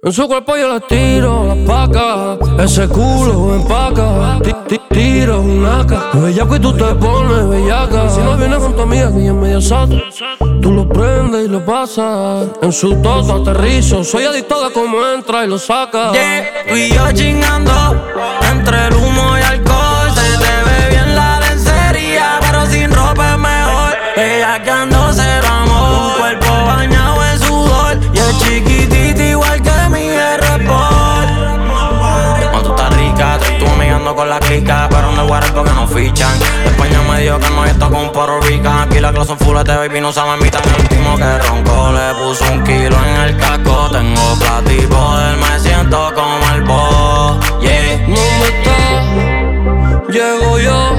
En su cuerpo yo le tiro la paca, ese culo empaca, tiro una K. Bellaco y tú te pones bellaca. Si no vienes con tu amiga que ella es media sata, tú lo prendes y lo pasas. En su toto aterrizo, soy adicto de cómo entra y lo saca. Yeah, tú y yo chingando entre el humo y alcohol. Se te ve bien la lencería, pero sin ropa es mejor. Ella que ando cero amor, un cuerpo bañado en sudor y es chiquitita igual que mi R-Sport. Cuando tú estás rica, tú amigando con la clica, pero no guardas porque no fichan. España me dijo que no, y esto con Puerto Rican. Aquí las clases son full de baby, no saben mitad. El último que roncó le puso 1 kilo en el casco. Tengo plata y poder, me siento como el boss. Yeah. ¿Dónde estás? Llego yo.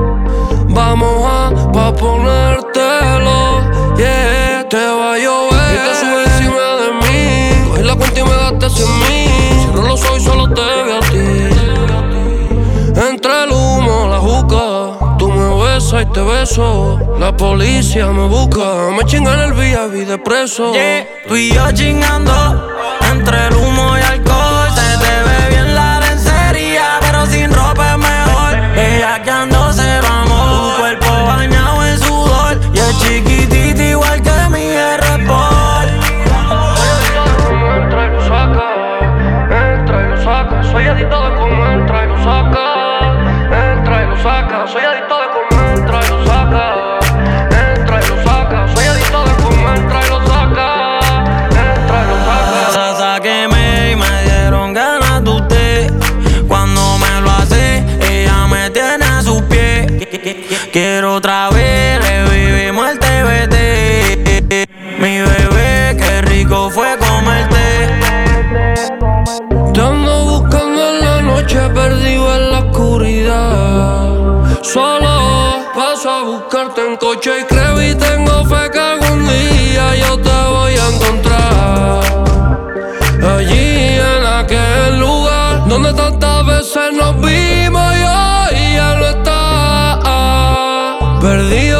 Vamos pa' ponértelo. Yeah, te va a llover y te sube encima de mí. Cogí la cuenta y me gasté 100,000. Cierro los ojos y solo te veo a ti. Entre el humo, la juca, tú me besas y te beso. La policía me busca, me chingan el VIP de preso. Yeah, tú y yo chingando entre el humo y alcohol. Se te ve bien la lencería, pero sin ropa es mejor. Ella que ando cero amor, un cuerpo bañado en sudor y es chiquitita igual que mi R-Sport. Entra y lo saca, entra y lo saca. Soy adicto de cómo entra y lo saca. Entra y lo saca, soy adicto de cómo entra y lo saca. Entra y lo saca, soy adicto de cómo entra y lo saca. Entra y lo saca. Sáqueme y me dieron ganas de usted. Cuando me lo hace, ella me tiene a sus pies. Quiero otra vez, revivimos el TBT. Mi bebé, qué rico fue comerte. Te ando buscando en la noche, perdido en la oscuridad. Solo paso a buscarte en coche y creo y tengo fe que algún día yo te voy a encontrar. Allí en aquel lugar donde tantas veces nos vimos y hoy ya no está. Perdido